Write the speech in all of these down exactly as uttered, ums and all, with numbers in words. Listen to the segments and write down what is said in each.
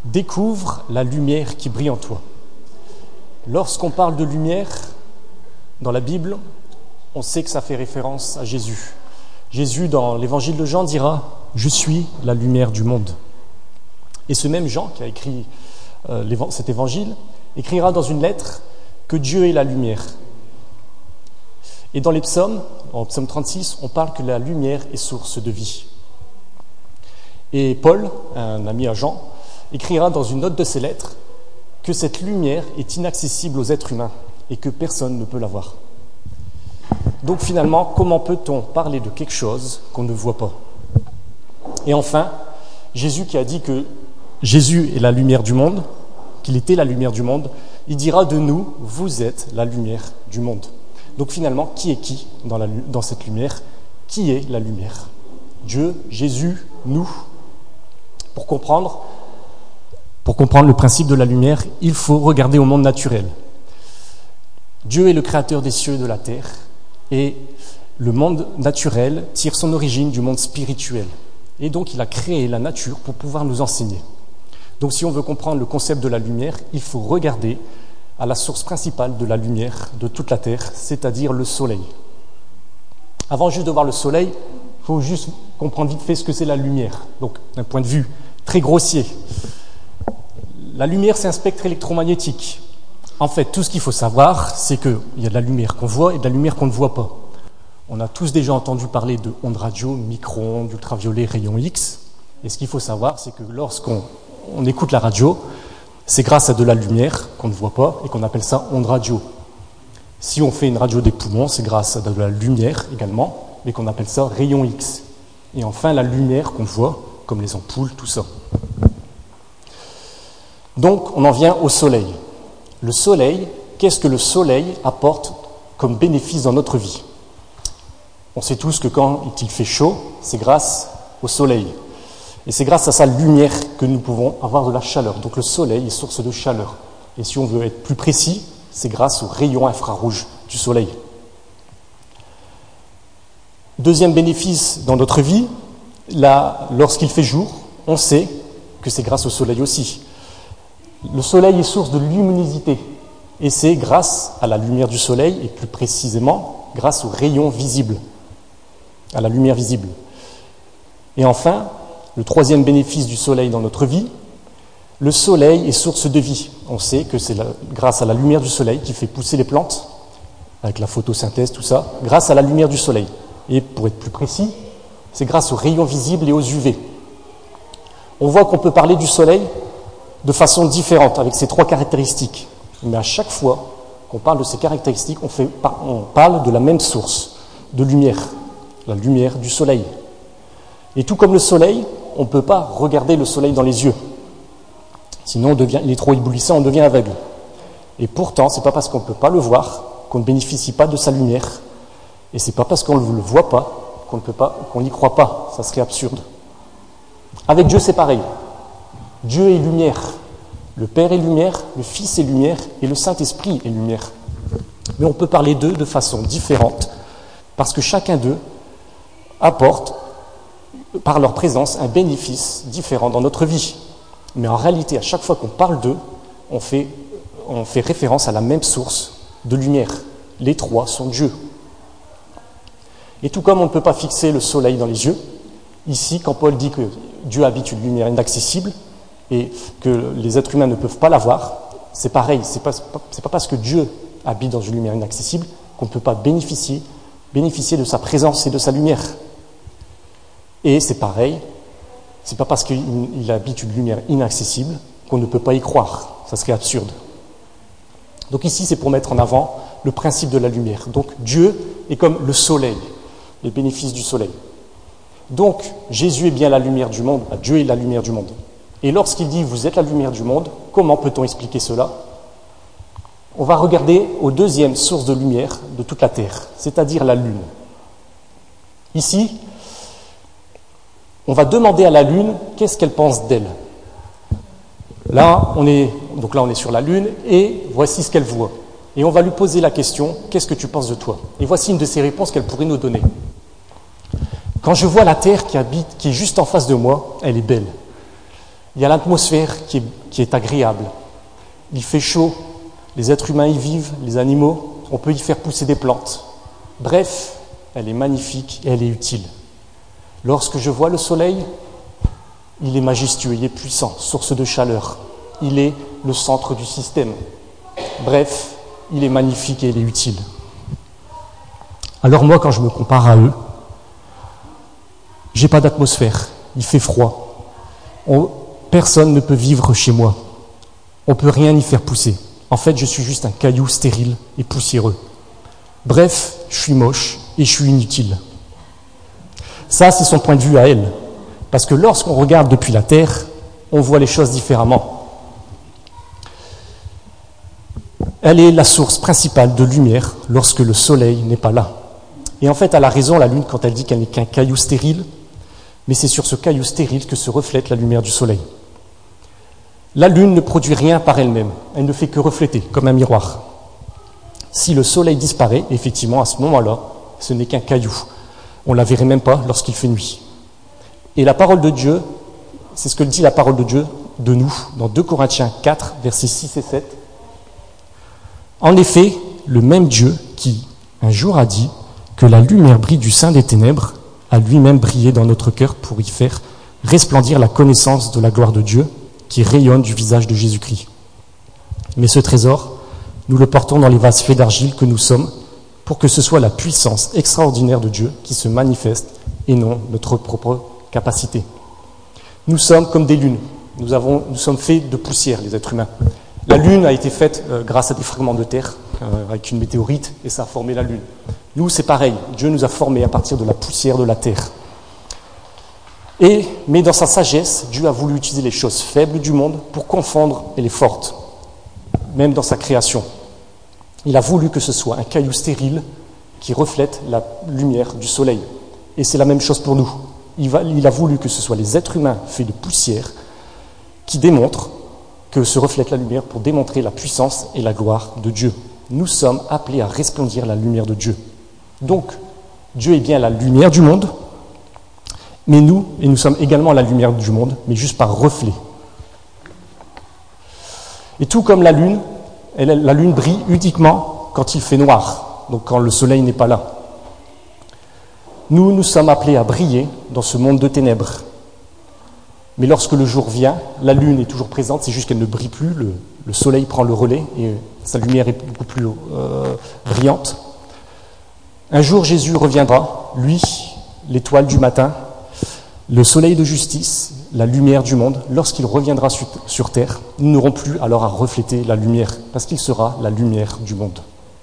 Découvre la lumière qui brille en toi. Lorsqu'on parle de lumière dans la Bible, on sait que ça fait référence à Jésus. Jésus, dans l'évangile de Jean, dira « Je suis la lumière du monde ». Et ce même Jean, qui a écrit euh, cet évangile, écrira dans une lettre que Dieu est la lumière. Et dans les psaumes, en psaume trente-six, on parle que la lumière est source de vie. Et Paul, un ami à Jean, écrira dans une note de ses lettres que cette lumière est inaccessible aux êtres humains et que personne ne peut la voir. Donc finalement, comment peut-on parler de quelque chose qu'on ne voit pas ? Et enfin, Jésus qui a dit que Jésus est la lumière du monde, qu'il était la lumière du monde, il dira de nous, vous êtes la lumière du monde. Donc finalement, qui est qui dans, la, dans cette lumière ? Qui est la lumière ? Dieu, Jésus, nous. Pour comprendre, pour comprendre le principe de la lumière, il faut regarder au monde naturel. Dieu est le créateur des cieux et de la terre, et le monde naturel tire son origine du monde spirituel. Et donc il a créé la nature pour pouvoir nous enseigner. Donc si on veut comprendre le concept de la lumière, il faut regarder à la source principale de la lumière de toute la terre, c'est-à-dire le soleil. Avant juste de voir le soleil, il faut juste comprendre vite fait ce que c'est la lumière. Donc d'un point de vue très grossier, la lumière c'est un spectre électromagnétique. En fait, tout ce qu'il faut savoir, c'est qu'il y a de la lumière qu'on voit et de la lumière qu'on ne voit pas. On a tous déjà entendu parler de ondes radio, micro-ondes, ultraviolets, rayons X. Et ce qu'il faut savoir, c'est que lorsqu'on on écoute la radio, c'est grâce à de la lumière qu'on ne voit pas et qu'on appelle ça ondes radio. Si on fait une radio des poumons, c'est grâce à de la lumière également, mais qu'on appelle ça rayons X. Et enfin, la lumière qu'on voit, comme les ampoules, tout ça. Donc, on en vient au soleil. Le soleil, qu'est-ce que le soleil apporte comme bénéfice dans notre vie ? On sait tous que quand il fait chaud, c'est grâce au soleil. Et c'est grâce à sa lumière que nous pouvons avoir de la chaleur. Donc le soleil est source de chaleur. Et si on veut être plus précis, c'est grâce aux rayons infrarouges du soleil. Deuxième bénéfice dans notre vie, là, lorsqu'il fait jour, on sait que c'est grâce au soleil aussi. Le soleil est source de luminosité. Et c'est grâce à la lumière du soleil, et plus précisément, grâce aux rayons visibles, à la lumière visible. Et enfin, le troisième bénéfice du soleil dans notre vie, le soleil est source de vie. On sait que c'est la, grâce à la lumière du soleil qui fait pousser les plantes, avec la photosynthèse, tout ça, grâce à la lumière du soleil. Et pour être plus précis, c'est grâce aux rayons visibles et aux U V. On voit qu'on peut parler du soleil de façon différente, avec ces trois caractéristiques. Mais à chaque fois qu'on parle de ces caractéristiques, on, fait, on parle de la même source de lumière, la lumière du soleil. Et tout comme le soleil, on ne peut pas regarder le soleil dans les yeux. Sinon, on devient, il est trop éblouissant, on devient aveugle. Et pourtant, ce n'est pas parce qu'on ne peut pas le voir qu'on ne bénéficie pas de sa lumière. Et ce n'est pas parce qu'on ne le voit pas qu'on ne peut pas, qu'on n'y croit pas. Ça serait absurde. Avec Dieu, c'est pareil. Dieu est lumière. Le Père est lumière, le Fils est lumière et le Saint-Esprit est lumière. Mais on peut parler d'eux de façon différente parce que chacun d'eux apporte par leur présence un bénéfice différent dans notre vie. Mais en réalité, à chaque fois qu'on parle d'eux, on fait, on fait référence à la même source de lumière. Les trois sont Dieu. Et tout comme on ne peut pas fixer le soleil dans les yeux, ici, quand Paul dit que Dieu habite une lumière inaccessible et que les êtres humains ne peuvent pas la voir, c'est pareil, c'est pas, c'est pas parce que Dieu habite dans une lumière inaccessible qu'on ne peut pas bénéficier, bénéficier de sa présence et de sa lumière. Et c'est pareil, c'est pas parce qu'il habite une lumière inaccessible qu'on ne peut pas y croire. Ça serait absurde. Donc ici, c'est pour mettre en avant le principe de la lumière. Donc Dieu est comme le soleil, les bénéfices du soleil. Donc Jésus est bien la lumière du monde, Dieu est la lumière du monde. Et lorsqu'il dit « vous êtes la lumière du monde », comment peut-on expliquer cela ? On va regarder aux deuxième source de lumière de toute la terre, c'est-à-dire la lune. Ici, on va demander à la Lune qu'est-ce qu'elle pense d'elle. Là, on est, donc là, on est sur la Lune et voici ce qu'elle voit. Et on va lui poser la question « Qu'est-ce que tu penses de toi ?» Et voici une de ses réponses qu'elle pourrait nous donner. Quand je vois la terre qui habite, qui est juste en face de moi, elle est belle. Il y a l'atmosphère qui est, qui est agréable. Il fait chaud, les êtres humains y vivent, les animaux, on peut y faire pousser des plantes. Bref, elle est magnifique et elle est utile. Lorsque je vois le soleil, il est majestueux, il est puissant, source de chaleur. Il est le centre du système. Bref, il est magnifique et il est utile. Alors moi, quand je me compare à eux, j'ai pas d'atmosphère, il fait froid. On, personne ne peut vivre chez moi. On peut rien y faire pousser. En fait, je suis juste un caillou stérile et poussiéreux. Bref, je suis moche et je suis inutile. Ça, c'est son point de vue à elle. Parce que lorsqu'on regarde depuis la Terre, on voit les choses différemment. Elle est la source principale de lumière lorsque le soleil n'est pas là. Et en fait, elle a raison, la Lune, quand elle dit qu'elle n'est qu'un caillou stérile, mais c'est sur ce caillou stérile que se reflète la lumière du soleil. La Lune ne produit rien par elle-même, elle ne fait que refléter, comme un miroir. Si le soleil disparaît, effectivement, à ce moment-là, ce n'est qu'un caillou. On ne la verrait même pas lorsqu'il fait nuit. Et la parole de Dieu, c'est ce que dit la parole de Dieu de nous, dans deux Corinthiens quatre, versets six et sept. En effet, le même Dieu qui, un jour, a dit que la lumière brille du sein des ténèbres, a lui-même brillé dans notre cœur pour y faire resplendir la connaissance de la gloire de Dieu qui rayonne du visage de Jésus-Christ. Mais ce trésor, nous le portons dans les vases faits d'argile que nous sommes, pour que ce soit la puissance extraordinaire de Dieu qui se manifeste et non notre propre capacité. Nous sommes comme des lunes. Nous, avons, nous sommes faits de poussière, les êtres humains. La Lune a été faite euh, grâce à des fragments de terre, euh, avec une météorite, et ça a formé la Lune. Nous, c'est pareil. Dieu nous a formés à partir de la poussière de la terre. Et, mais dans sa sagesse, Dieu a voulu utiliser les choses faibles du monde pour confondre les fortes, même dans sa création. Il a voulu que ce soit un caillou stérile qui reflète la lumière du soleil. Et c'est la même chose pour nous. Il, va, il a voulu que ce soit les êtres humains faits de poussière qui démontrent que se reflète la lumière pour démontrer la puissance et la gloire de Dieu. Nous sommes appelés à resplendir la lumière de Dieu. Donc, Dieu est bien la lumière du monde, mais nous, et nous sommes également la lumière du monde, mais juste par reflet. Et tout comme la lune, elle, la lune brille uniquement quand il fait noir, donc quand le soleil n'est pas là. Nous, nous sommes appelés à briller dans ce monde de ténèbres. Mais lorsque le jour vient, la lune est toujours présente, c'est juste qu'elle ne brille plus, le, le soleil prend le relais et sa lumière est beaucoup plus euh, brillante. Un jour, Jésus reviendra, lui, l'étoile du matin, le soleil de justice, la lumière du monde. Lorsqu'il reviendra sur, sur terre, nous n'aurons plus alors à refléter la lumière, parce qu'il sera la lumière du monde.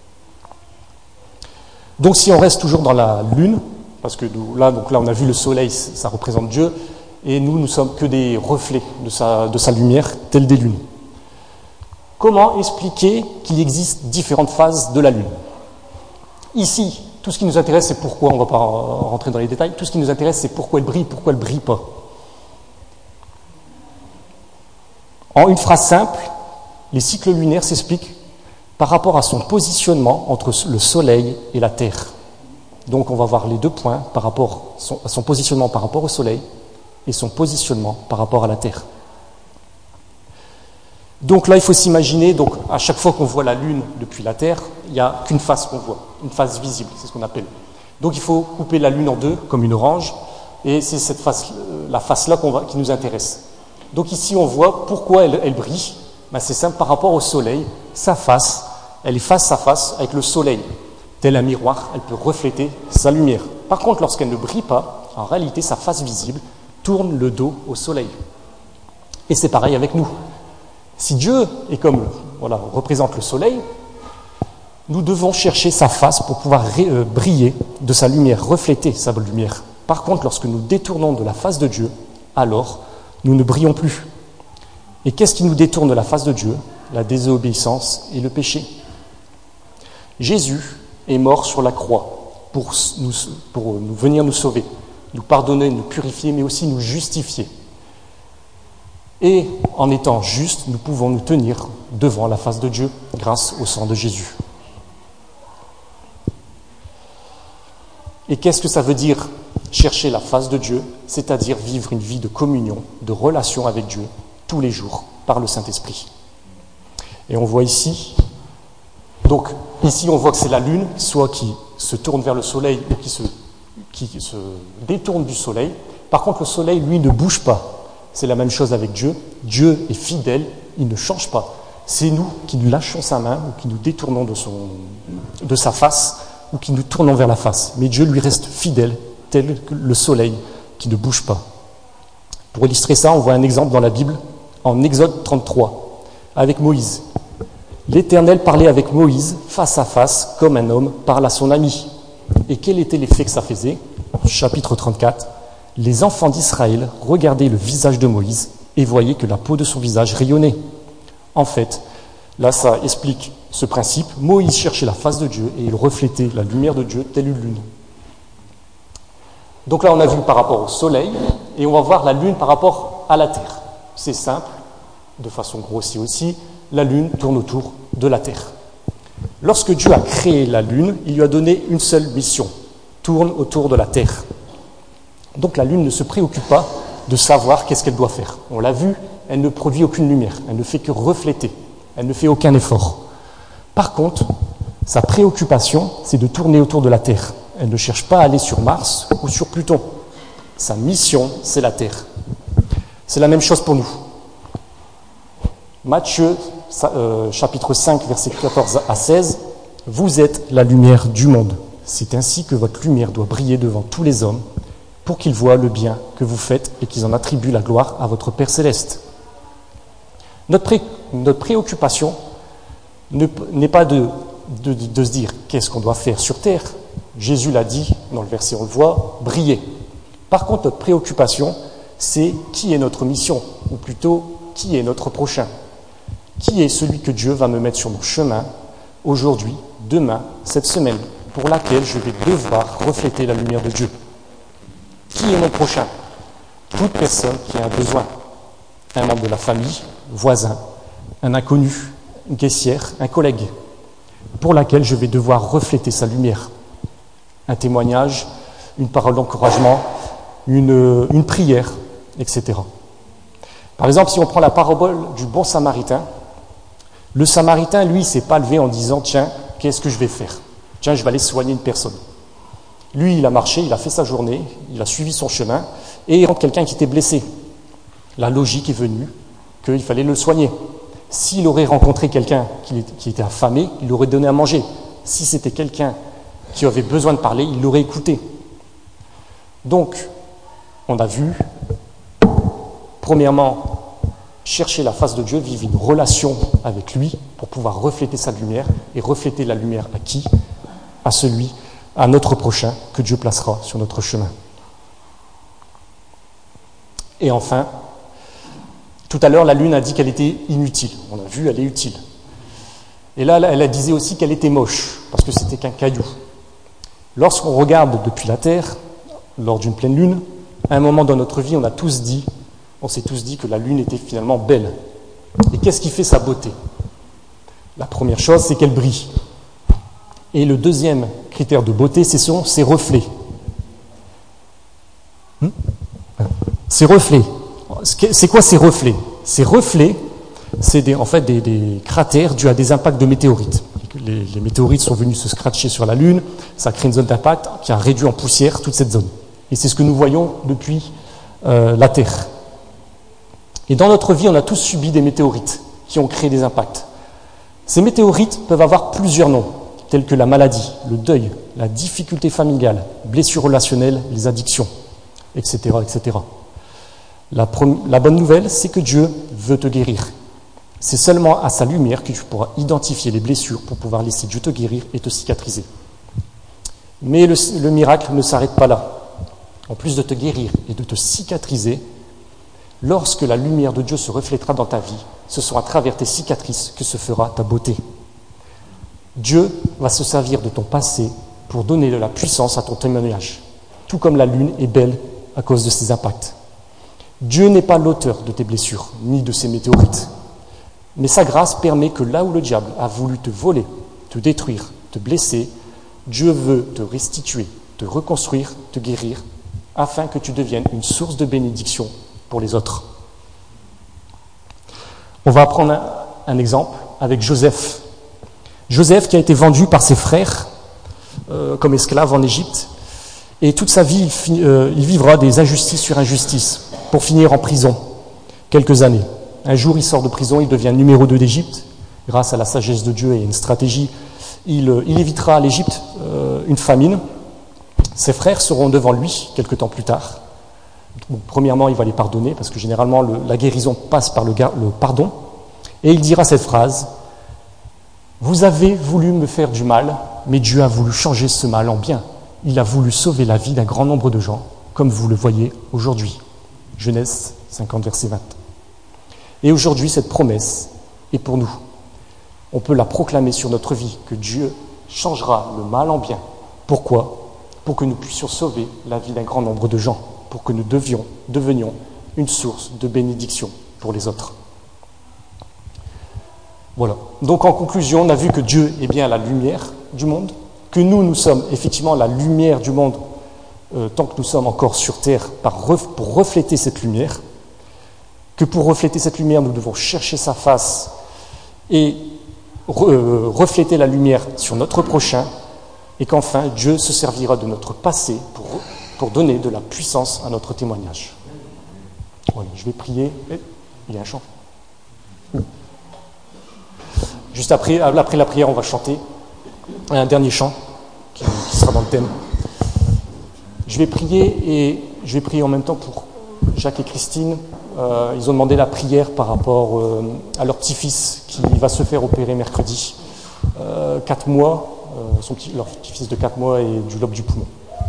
Donc si on reste toujours dans la lune, parce que nous, là, donc là on a vu le soleil, ça représente Dieu, et nous, nous sommes que des reflets de sa, de sa lumière, tels des lunes. Comment expliquer qu'il existe différentes phases de la lune ? Ici, tout ce qui nous intéresse, c'est pourquoi, on ne va pas rentrer dans les détails, tout ce qui nous intéresse, c'est pourquoi elle brille, pourquoi elle ne brille pas. En une phrase simple, les cycles lunaires s'expliquent par rapport à son positionnement entre le soleil et la Terre. Donc on va voir les deux points par rapport à son positionnement par rapport au soleil et son positionnement par rapport à la Terre. Donc là, il faut s'imaginer, donc à chaque fois qu'on voit la Lune depuis la Terre, il n'y a qu'une face qu'on voit, une face visible, c'est ce qu'on appelle. Donc il faut couper la Lune en deux, comme une orange, et c'est cette face, la face-là qu'on va, qui nous intéresse. Donc ici, on voit pourquoi elle, elle brille. Ben, c'est simple, par rapport au Soleil, sa face, elle est face à face avec le Soleil. Tel un miroir, elle peut refléter sa lumière. Par contre, lorsqu'elle ne brille pas, en réalité, sa face visible tourne le dos au Soleil. Et c'est pareil avec nous. Si Dieu est comme, voilà, représente le soleil, nous devons chercher sa face pour pouvoir briller de sa lumière, refléter sa lumière. Par contre, lorsque nous détournons de la face de Dieu, alors nous ne brillons plus. Et qu'est-ce qui nous détourne de la face de Dieu ? La désobéissance et le péché. Jésus est mort sur la croix pour nous, pour nous venir nous sauver, nous pardonner, nous purifier, mais aussi nous justifier. Et en étant justes, nous pouvons nous tenir devant la face de Dieu grâce au sang de Jésus. Et qu'est-ce que ça veut dire chercher la face de Dieu, c'est-à-dire vivre une vie de communion, de relation avec Dieu, tous les jours, par le Saint-Esprit. Et on voit ici, donc ici on voit que c'est la lune, soit qui se tourne vers le soleil ou qui se, qui se détourne du soleil. Par contre, le soleil, lui, ne bouge pas. C'est la même chose avec Dieu. Dieu est fidèle, il ne change pas. C'est nous qui nous lâchons sa main ou qui nous détournons de, son, de sa face ou qui nous tournons vers la face. Mais Dieu lui reste fidèle, tel que le soleil qui ne bouge pas. Pour illustrer ça, on voit un exemple dans la Bible, en Exode trente-trois, avec Moïse. L'Éternel parlait avec Moïse face à face, comme un homme parle à son ami. Et quel était l'effet que ça faisait ? Chapitre trente-quatre. Les enfants d'Israël regardaient le visage de Moïse et voyaient que la peau de son visage rayonnait. En fait, là ça explique ce principe. Moïse cherchait la face de Dieu et il reflétait la lumière de Dieu telle une lune. Donc là on a vu par rapport au soleil et on va voir la lune par rapport à la terre. C'est simple, de façon grossière aussi, la lune tourne autour de la terre. Lorsque Dieu a créé la lune, il lui a donné une seule mission, tourne autour de la terre. Donc la lune ne se préoccupe pas de savoir qu'est-ce qu'elle doit faire. On l'a vu, elle ne produit aucune lumière, elle ne fait que refléter, elle ne fait aucun effort. Par contre, sa préoccupation, c'est de tourner autour de la Terre. Elle ne cherche pas à aller sur Mars ou sur Pluton. Sa mission, c'est la Terre. C'est la même chose pour nous. Matthieu, euh, chapitre cinq, versets quatorze à seize, « Vous êtes la lumière du monde. C'est ainsi que votre lumière doit briller devant tous les hommes, pour qu'ils voient le bien que vous faites et qu'ils en attribuent la gloire à votre Père céleste. » Notre, pré, notre préoccupation ne, n'est pas de, de, de se dire qu'est-ce qu'on doit faire sur terre. Jésus l'a dit, dans le verset on le voit, briller. Par contre, notre préoccupation, c'est qui est notre mission, ou plutôt qui est notre prochain. Qui est celui que Dieu va me mettre sur mon chemin aujourd'hui, demain, cette semaine, pour laquelle je vais devoir refléter la lumière de Dieu. Qui est mon prochain ? Toute personne qui a un besoin. Un membre de la famille, voisin, un inconnu, une caissière, un collègue, pour laquelle je vais devoir refléter sa lumière. Un témoignage, une parole d'encouragement, une, une prière, et cetera. Par exemple, si on prend la parabole du bon samaritain, le samaritain, lui, ne s'est pas levé en disant « Tiens, qu'est-ce que je vais faire ? Tiens, je vais aller soigner une personne. » Lui, il a marché, il a fait sa journée, il a suivi son chemin, et il rencontre quelqu'un qui était blessé. La logique est venue qu'il fallait le soigner. S'il aurait rencontré quelqu'un qui était affamé, il l'aurait donné à manger. Si c'était quelqu'un qui avait besoin de parler, il l'aurait écouté. Donc, on a vu, premièrement, chercher la face de Dieu, vivre une relation avec lui pour pouvoir refléter sa lumière, et refléter la lumière à qui ? À celui à notre prochain que Dieu placera sur notre chemin. Et enfin, tout à l'heure, la lune a dit qu'elle était inutile. On a vu, elle est utile. Et là, elle a disait aussi qu'elle était moche, parce que c'était qu'un caillou. Lorsqu'on regarde depuis la Terre, lors d'une pleine lune, à un moment dans notre vie, on a tous dit, on s'est tous dit que la lune était finalement belle. Et qu'est-ce qui fait sa beauté ? La première chose, c'est qu'elle brille. Et le deuxième critère de beauté, c'est son, ses reflets. Hmm ses reflets. C'est quoi ces reflets ? Ces reflets, c'est des, en fait des, des cratères dus à des impacts de météorites. Les, les météorites sont venus se scratcher sur la Lune, ça crée une zone d'impact qui a réduit en poussière toute cette zone. Et c'est ce que nous voyons depuis euh, la Terre. Et dans notre vie, on a tous subi des météorites qui ont créé des impacts. Ces météorites peuvent avoir plusieurs noms, tels que la maladie, le deuil, la difficulté familiale, blessures relationnelles, les addictions, et cetera, et cetera. La, prom- la bonne nouvelle, c'est que Dieu veut te guérir. C'est seulement à sa lumière que tu pourras identifier les blessures pour pouvoir laisser Dieu te guérir et te cicatriser. Mais le, le miracle ne s'arrête pas là. En plus de te guérir et de te cicatriser, lorsque la lumière de Dieu se reflètera dans ta vie, ce sera à travers tes cicatrices que se fera ta beauté. Dieu va se servir de ton passé pour donner de la puissance à ton témoignage, tout comme la lune est belle à cause de ses impacts. Dieu n'est pas l'auteur de tes blessures, ni de ces météorites. Mais sa grâce permet que là où le diable a voulu te voler, te détruire, te blesser, Dieu veut te restituer, te reconstruire, te guérir afin que tu deviennes une source de bénédiction pour les autres. On va prendre un, un exemple avec Joseph. Joseph qui a été vendu par ses frères euh, comme esclave en Égypte, et toute sa vie, il, fi- euh, il vivra des injustices sur injustices pour finir en prison quelques années. Un jour, il sort de prison, il devient numéro deux d'Égypte. Grâce à la sagesse de Dieu et une stratégie, il, euh, il évitera à l'Égypte euh, une famine. Ses frères seront devant lui quelque temps plus tard. Bon, premièrement, il va les pardonner, parce que généralement, le, la guérison passe par le, gar- le pardon. Et il dira cette phrase: « Vous avez voulu me faire du mal, mais Dieu a voulu changer ce mal en bien. Il a voulu sauver la vie d'un grand nombre de gens, comme vous le voyez aujourd'hui. » Genèse cinquante, verset vingt. Et aujourd'hui, cette promesse est pour nous. On peut la proclamer sur notre vie, que Dieu changera le mal en bien. Pourquoi ? Pour que nous puissions sauver la vie d'un grand nombre de gens, pour que nous devions, devenions une source de bénédiction pour les autres. Voilà. Donc en conclusion, on a vu que Dieu est bien la lumière du monde, que nous, nous sommes effectivement la lumière du monde euh, tant que nous sommes encore sur terre par ref, pour refléter cette lumière, que pour refléter cette lumière, nous devons chercher sa face et re, euh, refléter la lumière sur notre prochain, et qu'enfin Dieu se servira de notre passé pour, pour donner de la puissance à notre témoignage. Voilà, je vais prier. Il y a un chant. Juste après, après la prière, on va chanter un dernier chant qui, qui sera dans le thème. Je vais prier et je vais prier en même temps pour Jacques et Christine. Euh, ils ont demandé la prière par rapport euh, à leur petit-fils qui va se faire opérer mercredi. Euh, quatre mois. Euh, son petit, leur petit-fils de quatre mois et du lobe du poumon.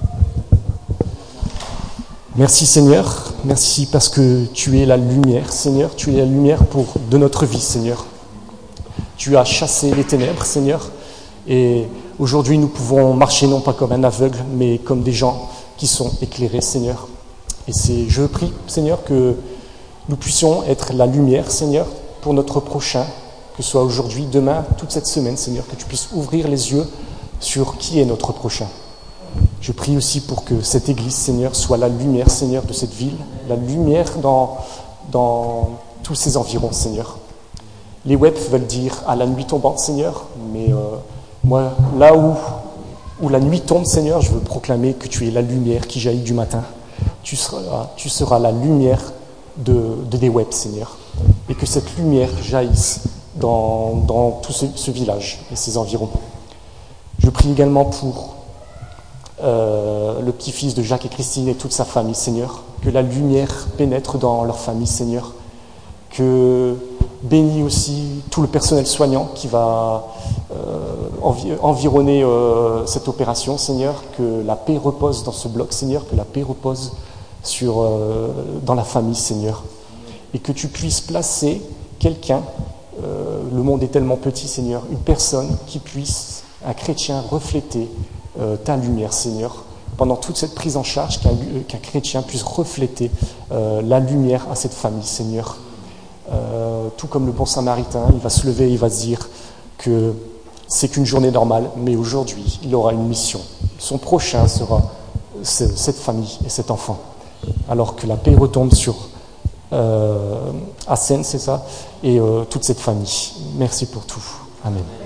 Merci Seigneur, merci parce que tu es la lumière, Seigneur, tu es la lumière pour, de notre vie, Seigneur. Tu as chassé les ténèbres, Seigneur, et aujourd'hui nous pouvons marcher non pas comme un aveugle, mais comme des gens qui sont éclairés, Seigneur. Et c'est, je prie, Seigneur, que nous puissions être la lumière, Seigneur, pour notre prochain, que ce soit aujourd'hui, demain, toute cette semaine, Seigneur, que tu puisses ouvrir les yeux sur qui est notre prochain. Je prie aussi pour que cette Église, Seigneur, soit la lumière, Seigneur, de cette ville, la lumière dans, dans tous ses environs, Seigneur. Les webs veulent dire à la nuit tombante, Seigneur, mais euh, moi, là où, où la nuit tombe, Seigneur, je veux proclamer que tu es la lumière qui jaillit du matin. Tu seras, tu seras la lumière de, de des webs, Seigneur, et que cette lumière jaillisse dans, dans tout ce, ce village et ses environs. Je prie également pour euh, le petit-fils de Jacques et Christine et toute sa famille, Seigneur, que la lumière pénètre dans leur famille, Seigneur, que bénis aussi tout le personnel soignant qui va euh, envi- environner euh, cette opération, Seigneur, que la paix repose dans ce bloc, Seigneur, que la paix repose sur, euh, dans la famille, Seigneur, et que tu puisses placer quelqu'un. Euh, le monde est tellement petit, Seigneur, une personne qui puisse, un chrétien, refléter euh, ta lumière, Seigneur, pendant toute cette prise en charge, qu'un, qu'un chrétien puisse refléter euh, la lumière à cette famille, Seigneur. Euh, tout comme le bon samaritain, il va se lever, il va se dire que c'est qu'une journée normale, mais aujourd'hui, il aura une mission. Son prochain sera cette famille et cet enfant. Alors que la paix retombe sur Euh, Assen, c'est ça, et euh, toute cette famille. Merci pour tout. Amen.